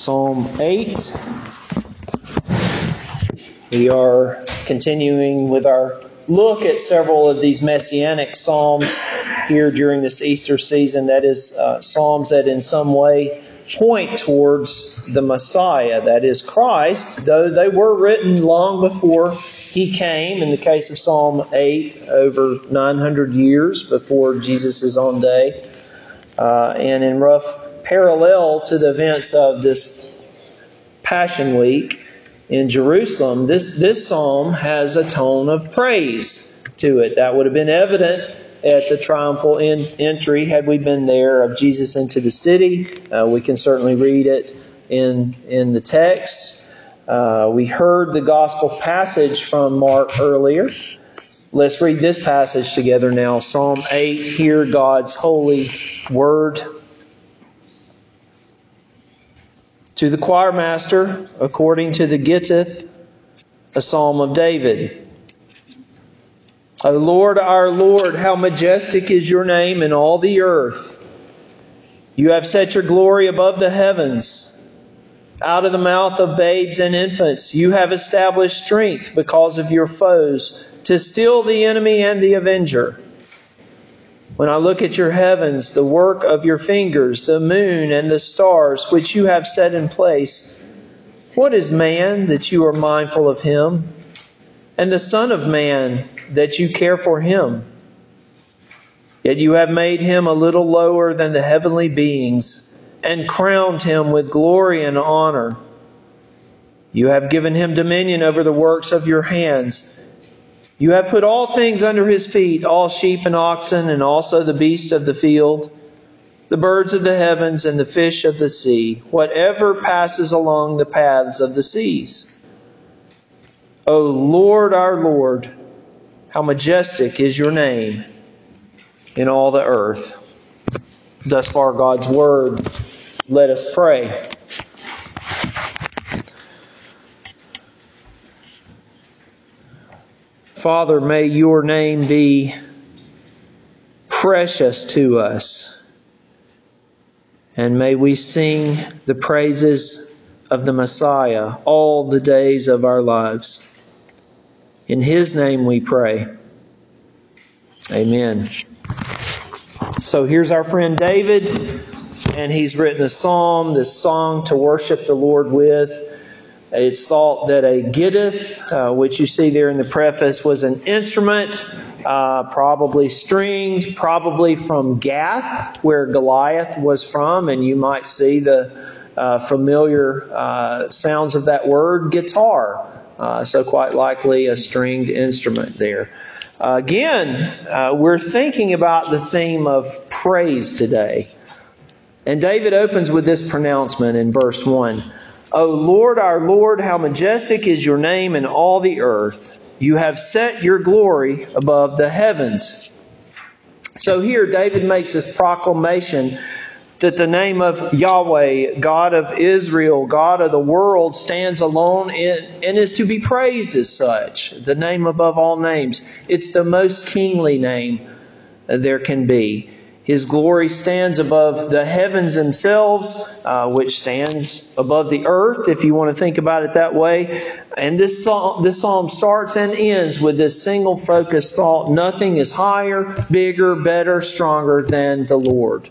Psalm 8. We are continuing with our look at several of these messianic psalms here during this Easter season. That is, psalms that in some way point towards the Messiah, that is Christ, though they were written long before He came. In the case of Psalm 8, over 900 years before Jesus' own day. And in rough parallel to the events of this Passion Week in Jerusalem, this psalm has a tone of praise to it. That would have been evident at the triumphal entry, had we been there, of Jesus into the city. We can certainly read it in the text. We heard the gospel passage from Mark earlier. Let's read this passage together now. Psalm 8, hear God's holy word. To the choir master, according to the Gittith, a psalm of David. O Lord, our Lord, how majestic is your name in all the earth. You have set your glory above the heavens. Out of the mouth of babes and infants, you have established strength because of your foes, to still the enemy and the avenger. When I look at your heavens, the work of your fingers, the moon and the stars, which you have set in place, what is man that you are mindful of him, and the Son of Man that you care for him? Yet you have made him a little lower than the heavenly beings, and crowned him with glory and honor. You have given him dominion over the works of your hands. You have put all things under his feet, all sheep and oxen, and also the beasts of the field, the birds of the heavens, and the fish of the sea, whatever passes along the paths of the seas. O Lord, our Lord, how majestic is your name in all the earth. Thus far, God's word. Let us pray. Father, may your name be precious to us, and may we sing the praises of the Messiah all the days of our lives. In His name we pray. Amen. So here's our friend David, and he's written a psalm, this song to worship the Lord with. It's thought that a gittith, which you see there in the preface, was an instrument, probably stringed, probably from Gath, where Goliath was from, and you might see the familiar sounds of that word, guitar. So quite likely a stringed instrument there. Again, we're thinking about the theme of praise today. And David opens with this pronouncement in verse 1. O Lord, our Lord, how majestic is your name in all the earth. You have set your glory above the heavens. So here David makes this proclamation that the name of Yahweh, God of Israel, God of the world, stands alone and is to be praised as such. The name above all names. It's the most kingly name there can be. His glory stands above the heavens themselves, which stands above the earth, if you want to think about it that way. And this psalm starts and ends with this single focused thought: nothing is higher, bigger, better, stronger than the Lord.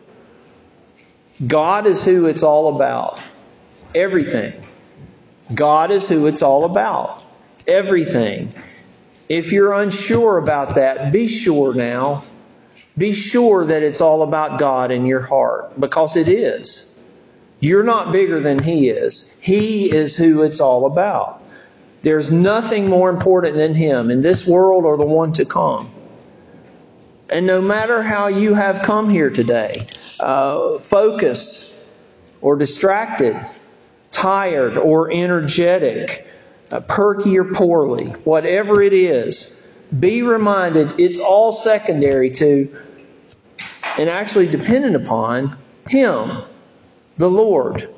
God is who it's all about. Everything. God is who it's all about. Everything. If you're unsure about that, be sure now. Be sure that it's all about God in your heart, because it is. You're not bigger than He is. He is who it's all about. There's nothing more important than Him in this world or the one to come. And no matter how you have come here today, focused or distracted, tired or energetic, perky or poorly, whatever it is, be reminded it's all secondary to and actually dependent upon Him, the Lord.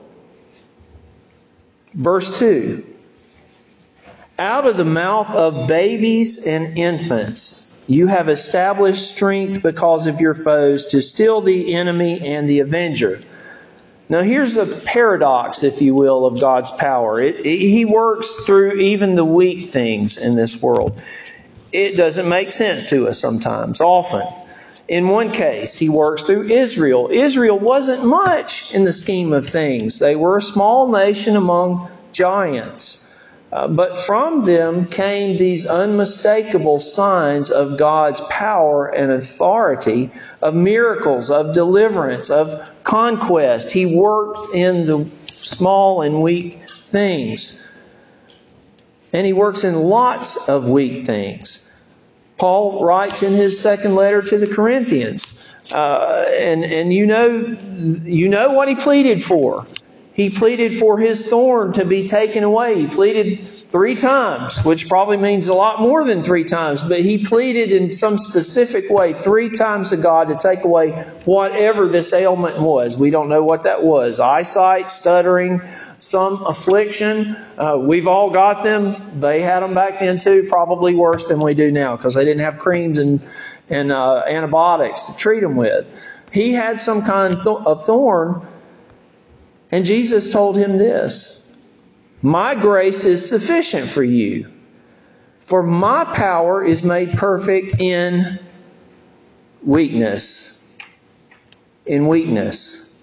Verse 2. Out of the mouth of babies and infants, you have established strength because of your foes, to still the enemy and the avenger. Now here's a paradox, if you will, of God's power. He works through even the weak things in this world. It doesn't make sense to us sometimes, often. In one case, He works through Israel. Israel wasn't much in the scheme of things. They were a small nation among giants. But from them came these unmistakable signs of God's power and authority, of miracles, of deliverance, of conquest. He worked in the small and weak things. And He works in lots of weak things. Paul writes in his second letter to the Corinthians, and you know what he pleaded for. He pleaded for his thorn to be taken away. He pleaded 3 times, which probably means a lot more than 3 times, but he pleaded in some specific way 3 times to God to take away whatever this ailment was. We don't know what that was. Eyesight, stuttering, some affliction. We've all got them. They had them back then too, probably worse than we do now because they didn't have creams and antibiotics to treat them with. He had some kind of thorn. And Jesus told him this, "My grace is sufficient for you, for my power is made perfect in weakness." In weakness.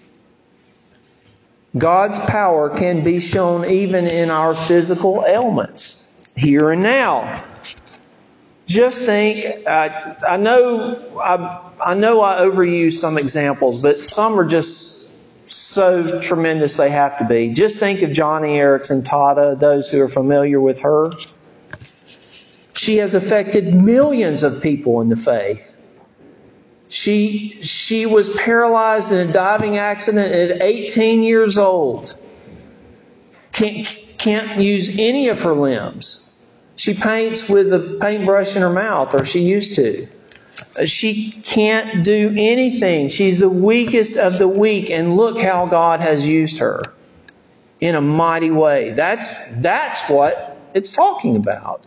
God's power can be shown even in our physical ailments, here and now. Just think, I know I overuse some examples, but some are just so tremendous they have to be. Just think of Johnny Erickson Tata, those who are familiar with her. She has affected millions of people in the faith. She was paralyzed in a diving accident at 18 years old. Can't use any of her limbs. She paints with a paintbrush in her mouth, or she used to. She can't do anything. She's the weakest of the weak, and look how God has used her in a mighty way. That's what it's talking about.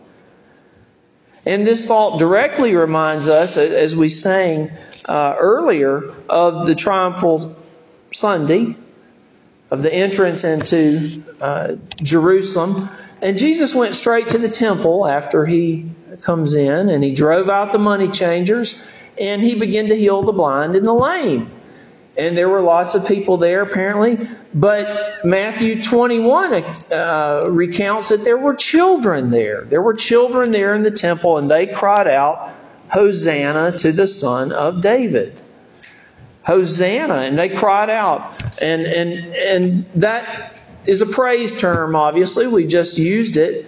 And this thought directly reminds us, as we sang earlier, of the triumphal Sunday, of the entrance into Jerusalem. And Jesus went straight to the temple after He comes in, and He drove out the money changers, and He began to heal the blind and the lame. And there were lots of people there apparently, but Matthew 21 recounts that there were children there. There were children there in the temple, and they cried out, "Hosanna to the Son of David." Hosanna, and they cried out, and that is a praise term, obviously. We just used it.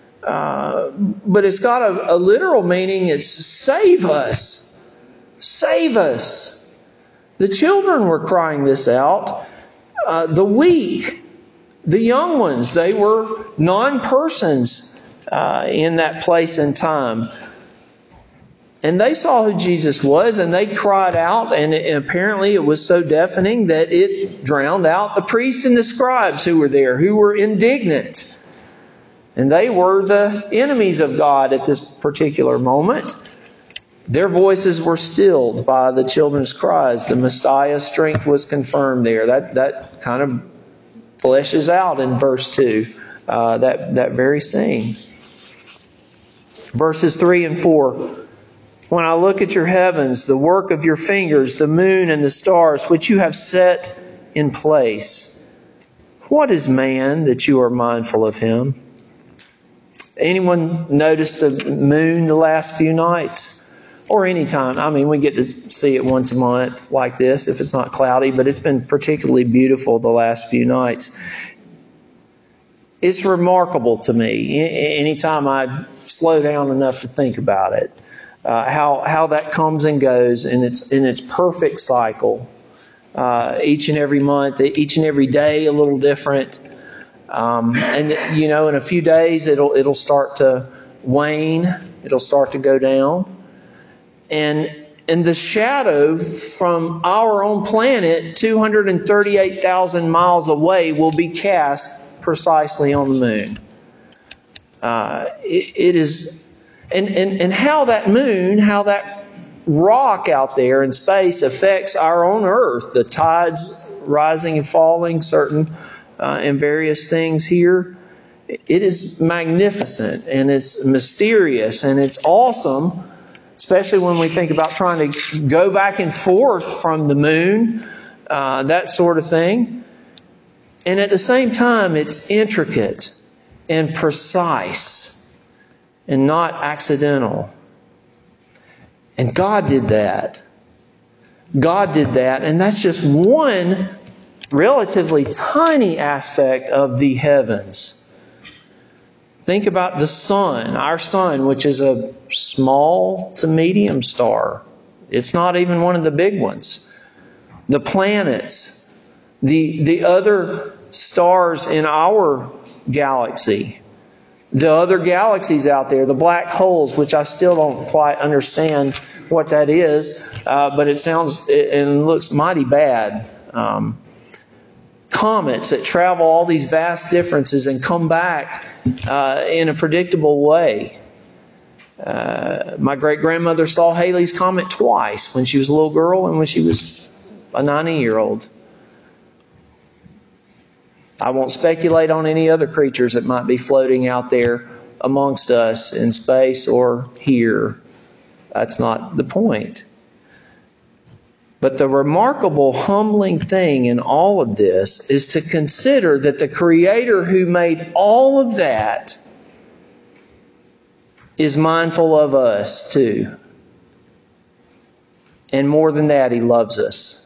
But it's got a literal meaning. It's save us. Save us. The children were crying this out. The weak, the young ones, they were non-persons in that place and time. And they saw who Jesus was, and they cried out, and apparently it was so deafening that it drowned out the priests and the scribes who were there, who were indignant. And they were the enemies of God at this particular moment. Their voices were stilled by the children's cries. The Messiah's strength was confirmed there. That kind of fleshes out in verse 2, that very scene. Verses 3 and 4. "When I look at your heavens, the work of your fingers, the moon and the stars, which you have set in place, what is man that you are mindful of him?" Anyone noticed the moon the last few nights? Or any time. I mean, we get to see it once a month like this if it's not cloudy, but it's been particularly beautiful the last few nights. It's remarkable to me anytime I slow down enough to think about it. How that comes and goes in its perfect cycle. Each and every month, each and every day a little different. And in a few days it'll start to wane. It'll start to go down. And the shadow from our own planet, 238,000 miles away, will be cast precisely on the moon. It is, and how that moon, how that rock out there in space affects our own Earth, the tides rising and falling, certain and various things here. It is magnificent, and it's mysterious, and it's awesome, especially when we think about trying to go back and forth from the moon, that sort of thing. And at the same time, it's intricate and precise and not accidental. And God did that. God did that, and that's just one relatively tiny aspect of the heavens. Think about the sun, our sun, which is a small to medium star. It's not even one of the big ones. The planets, the other stars in our galaxy, the other galaxies out there, the black holes, which I still don't quite understand what that is, but it sounds and looks mighty bad. Comets that travel all these vast distances and come back in a predictable way. My great-grandmother saw Halley's Comet twice, when she was a little girl and when she was a 90-year-old. I won't speculate on any other creatures that might be floating out there amongst us in space or here. That's not the point. But the remarkable, humbling thing in all of this is to consider that the Creator who made all of that is mindful of us too. And more than that, He loves us.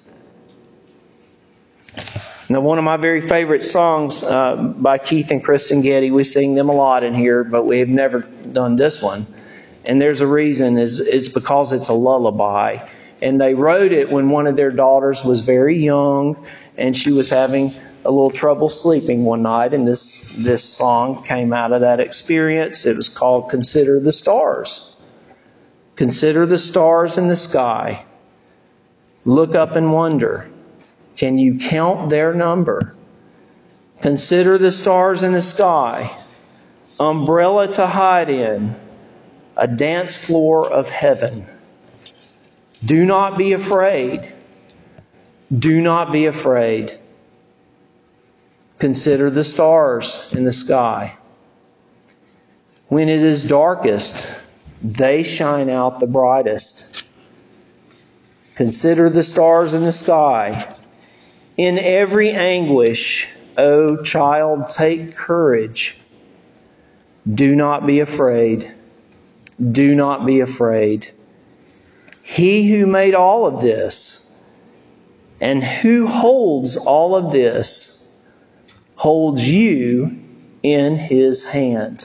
Now, one of my very favorite songs by Keith and Kristen Getty, we sing them a lot in here, but we have never done this one. And there's a reason, it's because it's a lullaby. And they wrote it when one of their daughters was very young, and she was having a little trouble sleeping one night, and this song came out of that experience. It was called Consider the Stars. Consider the stars in the sky. Look up and wonder. Can you count their number? Consider the stars in the sky. Umbrella to hide in. A dance floor of heaven. Do not be afraid. Do not be afraid. Consider the stars in the sky. When it is darkest, they shine out the brightest. Consider the stars in the sky. In every anguish, O child, take courage. Do not be afraid. Do not be afraid. He who made all of this and who holds all of this holds you in His hand.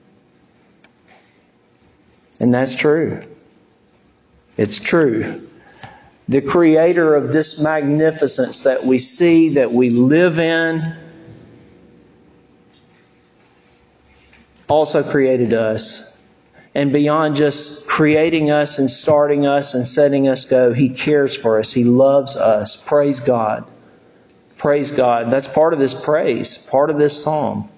And that's true. It's true. The Creator of this magnificence that we see, that we live in, also created us. And beyond just creating us and starting us and setting us go, He cares for us. He loves us. Praise God. Praise God. That's part of this praise, part of this psalm.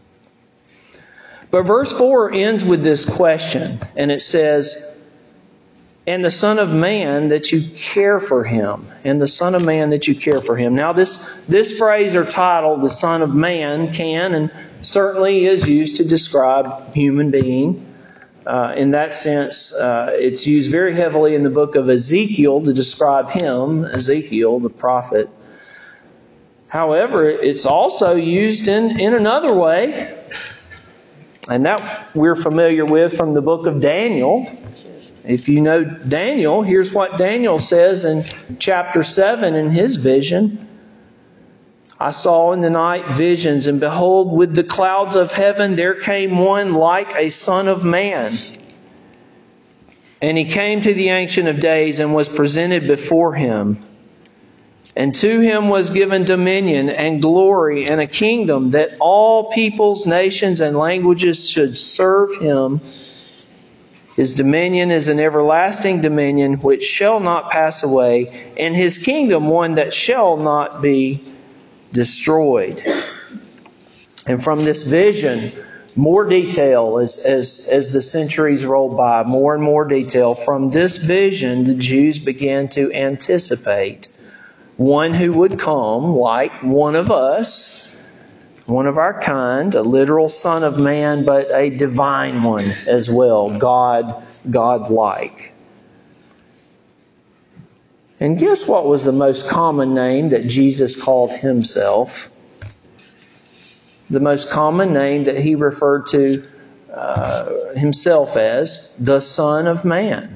But verse 4 ends with this question, and it says, and the Son of Man that you care for Him. And the Son of Man that you care for Him. Now this phrase or title, the Son of Man, can and certainly is used to describe human being. In that sense, it's used very heavily in the book of Ezekiel to describe him, Ezekiel, the prophet. However, it's also used in another way, and that we're familiar with from the book of Daniel. If you know Daniel, here's what Daniel says in chapter 7 in his vision. I saw in the night visions, and behold, with the clouds of heaven there came one like a son of man. And he came to the Ancient of Days and was presented before Him. And to Him was given dominion and glory and a kingdom, that all peoples, nations, and languages should serve Him. His dominion is an everlasting dominion which shall not pass away, and His kingdom one that shall not be destroyed. And from this vision, more detail as the centuries rolled by, more and more detail. From this vision, the Jews began to anticipate one who would come like one of us, one of our kind, a literal Son of Man, but a divine one as well, God-like. And guess what was the most common name that Jesus called Himself? The most common name that He referred to Himself as, the Son of Man.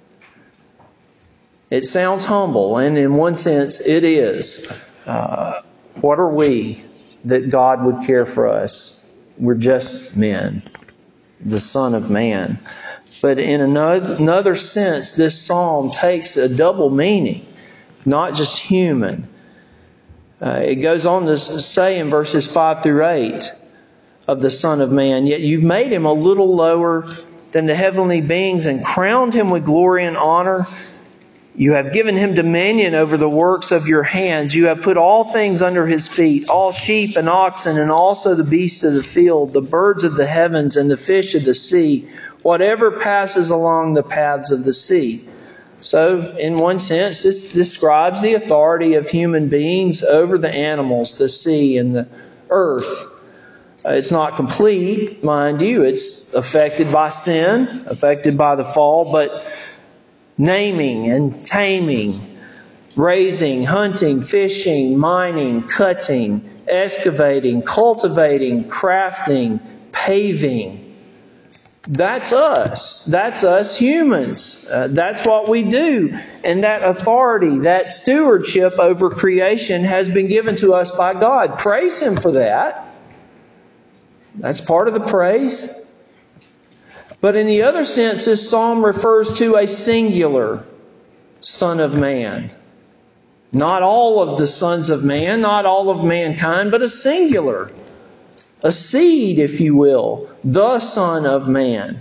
It sounds humble, and in one sense it is. What are we that God would care for us? We're just men, the Son of Man. But in another sense, this psalm takes a double meaning, not just human. It goes on to say in verses 5 through 8 of the Son of Man, yet you've made Him a little lower than the heavenly beings and crowned Him with glory and honor. You have given Him dominion over the works of your hands. You have put all things under His feet, all sheep and oxen, and also the beasts of the field, the birds of the heavens, and the fish of the sea, whatever passes along the paths of the sea. So, in one sense, this describes the authority of human beings over the animals, the sea, and the earth. It's not complete, mind you. It's affected by sin, affected by the fall, but naming and taming, raising, hunting, fishing, mining, cutting, excavating, cultivating, crafting, paving. That's us. That's us humans. That's what we do. And that authority, that stewardship over creation has been given to us by God. Praise Him for that. That's part of the praise. But in the other sense, this psalm refers to a singular Son of Man. Not all of the sons of man, not all of mankind, but a singular. A seed, if you will. The Son of Man.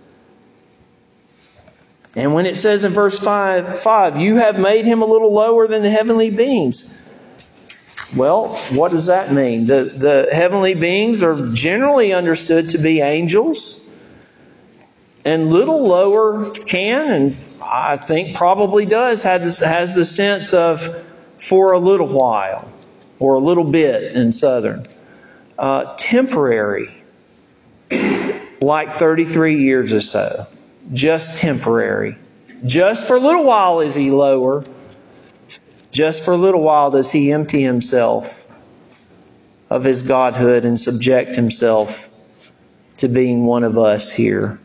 And when it says in verse 5, you have made Him a little lower than the heavenly beings. Well, what does that mean? The heavenly beings are generally understood to be angels. And little lower can, and I think probably does, has the sense of for a little while, or a little bit in Southern. Temporary, like 33 years or so. Just temporary. Just for a little while is He lower. Just for a little while does He empty Himself of His godhood and subject Himself to being one of us here.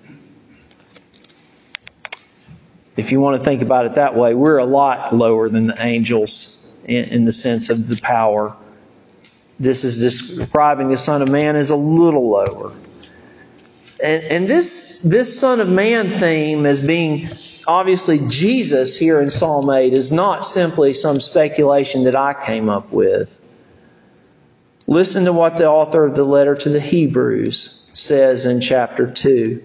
If you want to think about it that way, we're a lot lower than the angels in the sense of the power. This is describing the Son of Man as a little lower. And this Son of Man theme as being obviously Jesus here in Psalm 8 is not simply some speculation that I came up with. Listen to what the author of the letter to the Hebrews says in chapter 2.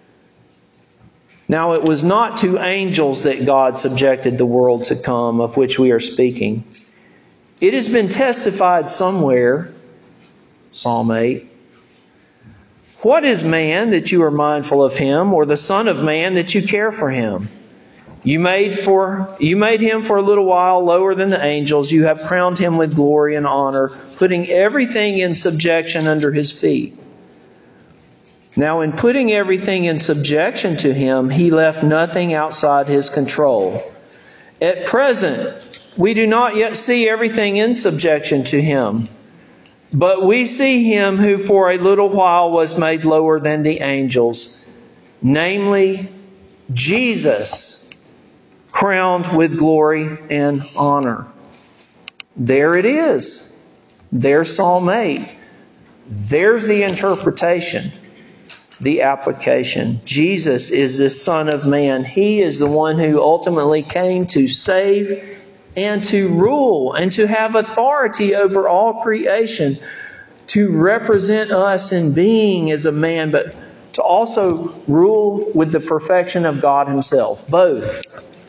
Now it was not to angels that God subjected the world to come, of which we are speaking. It has been testified somewhere, Psalm 8. What is man that you are mindful of him, or the Son of Man that you care for him? You made him for a little while lower than the angels. You have crowned him with glory and honor, putting everything in subjection under His feet. Now, in putting everything in subjection to Him, He left nothing outside His control. At present, we do not yet see everything in subjection to Him. But we see Him who for a little while was made lower than the angels, namely Jesus, crowned with glory and honor. There it is. There's Psalm 8. There's the interpretation. The application. Jesus is the Son of Man. He is the one who ultimately came to save and to rule and to have authority over all creation, to represent us in being as a man, but to also rule with the perfection of God Himself. Both.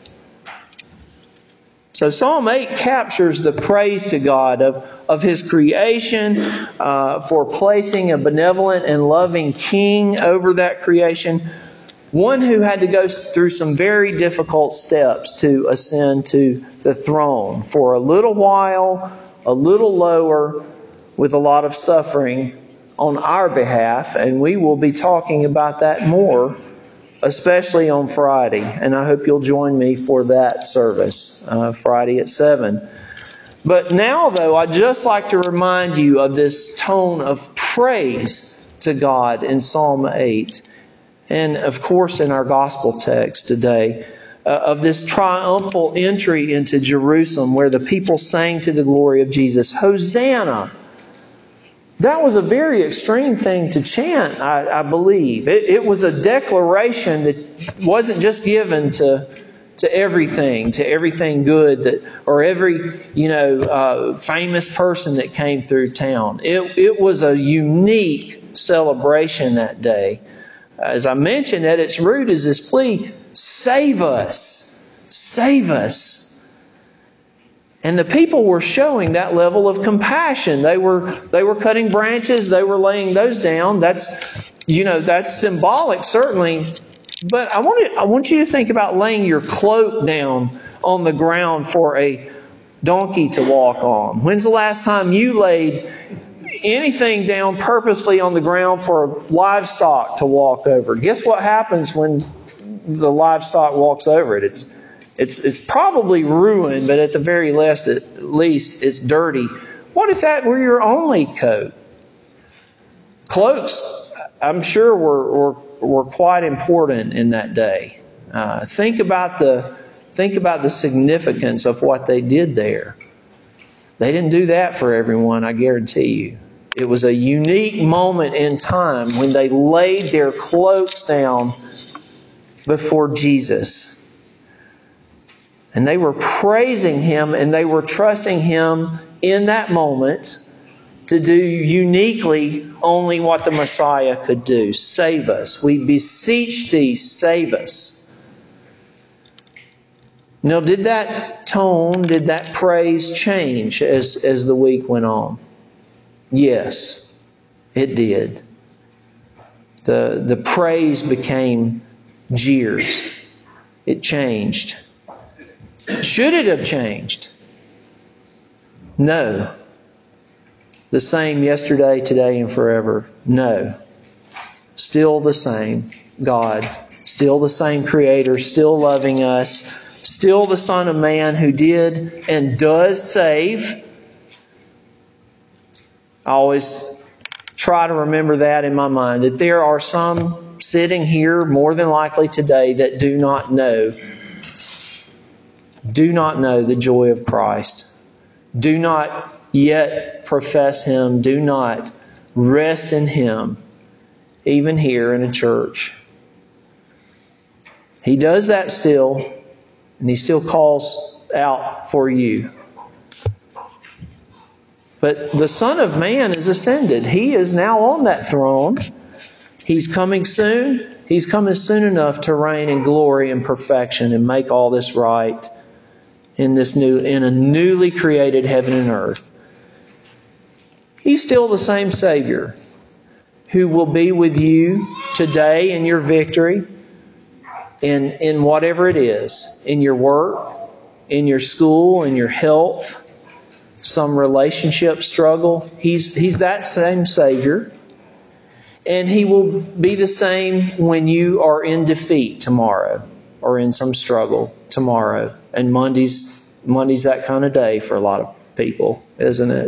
So Psalm 8 captures the praise to God of His creation, for placing a benevolent and loving King over that creation, one who had to go through some very difficult steps to ascend to the throne for a little while, a little lower, with a lot of suffering on our behalf. And we will be talking about that more, especially on Friday. And I hope you'll join me for that service, Friday at 7. But now, though, I'd just like to remind you of this tone of praise to God in Psalm 8. And, of course, in our gospel text today, of this triumphal entry into Jerusalem where the people sang to the glory of Jesus, Hosanna! That was a very extreme thing to chant, I believe. It was a declaration that wasn't just given to everything good or every famous person that came through town. It was a unique celebration that day. As I mentioned, at its root is this plea, save us, save us. And the people were showing that level of compassion. They were cutting branches, they were laying those down. That's symbolic, certainly. But I want you to think about laying your cloak down on the ground for a donkey to walk on. When's the last time you laid anything down purposely on the ground for livestock to walk over? Guess what happens when the livestock walks over it? It's probably ruined, but at the very least it's dirty. What if that were your only coat? Cloaks, I'm sure, were quite important in that day. Think about the significance of what they did there. They didn't do that for everyone, I guarantee you. It was a unique moment in time when they laid their cloaks down before Jesus. And they were praising Him and they were trusting Him in that moment to do uniquely only what the Messiah could do. Save us. We beseech Thee, save us. Now, did that tone, did that praise change as the week went on? Yes, it did. The praise became jeers. It changed. Should it have changed? No. The same yesterday, today, and forever? No. Still the same God. Still the same Creator. Still loving us. Still the Son of Man who did and does save. I always try to remember that in my mind, that there are some sitting here more than likely today that do not know the joy of Christ. Do not yet profess Him. Do not rest in Him, even here in a church. He does that still, and He still calls out for you. But the Son of Man is ascended. He is now on that throne. He's coming soon. He's coming soon enough to reign in glory and perfection and make all this right in a newly created heaven and earth. He's still the same Savior who will be with you today in your victory, in whatever it is, in your work, in your school, in your health, some relationship struggle. He's that same Savior. And He will be the same when you are in defeat tomorrow or in some struggle tomorrow. And Monday's that kind of day for a lot of people, isn't it?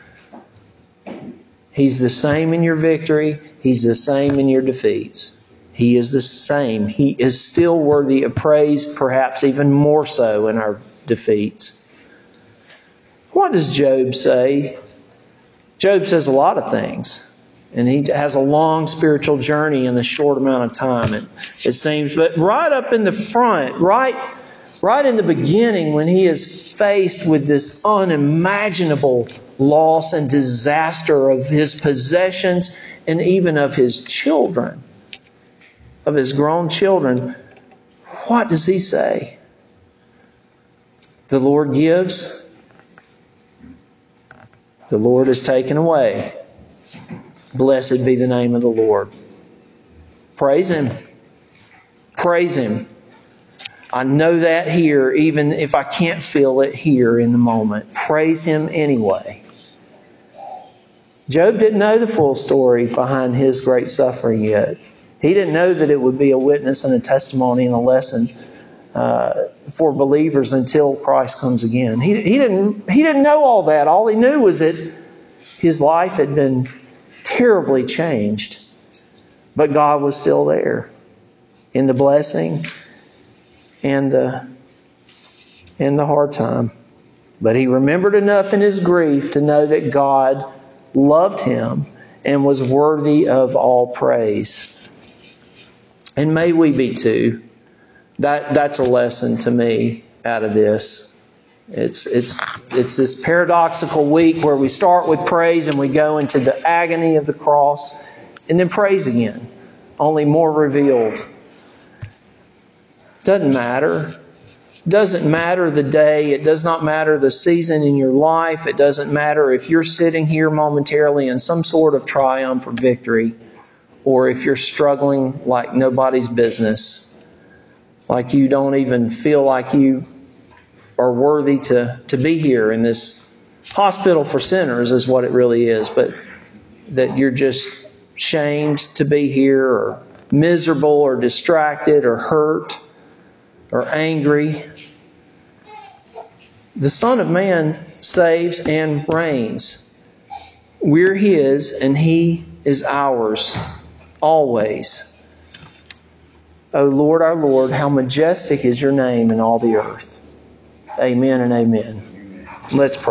He's the same in your victory. He's the same in your defeats. He is the same. He is still worthy of praise, perhaps even more so in our defeats. What does Job say? Job says a lot of things. And he has a long spiritual journey in the short amount of time, it seems. But right up in the front, right in the beginning, when he is faced with this unimaginable loss and disaster of his possessions and even of his children, of his grown children, what does he say? The Lord gives, the Lord is taken away. Blessed be the name of the Lord. Praise Him. Praise Him. I know that here, even if I can't feel it here in the moment. Praise Him anyway. Job didn't know the full story behind his great suffering yet. He didn't know that it would be a witness and a testimony and a lesson for believers until Christ comes again. He didn't know all that. All he knew was that his life had been terribly changed. But God was still there in the blessing and the hard time. But he remembered enough in his grief to know that God loved him and was worthy of all praise. And may we be too. That's a lesson to me out of this. It's this paradoxical week where we start with praise and we go into the agony of the cross and then praise again, only more revealed. Doesn't matter. Doesn't matter the day. It does not matter the season in your life. It doesn't matter if you're sitting here momentarily in some sort of triumph or victory, or if you're struggling like nobody's business, like you don't even feel like you are worthy to be here in this hospital for sinners is what it really is, but that you're just shamed to be here, or miserable, or distracted, or hurt, or angry. The Son of Man saves and reigns. We're His and He is ours always. O Lord, our Lord, how majestic is your name in all the earth. Amen and amen. Let's pray.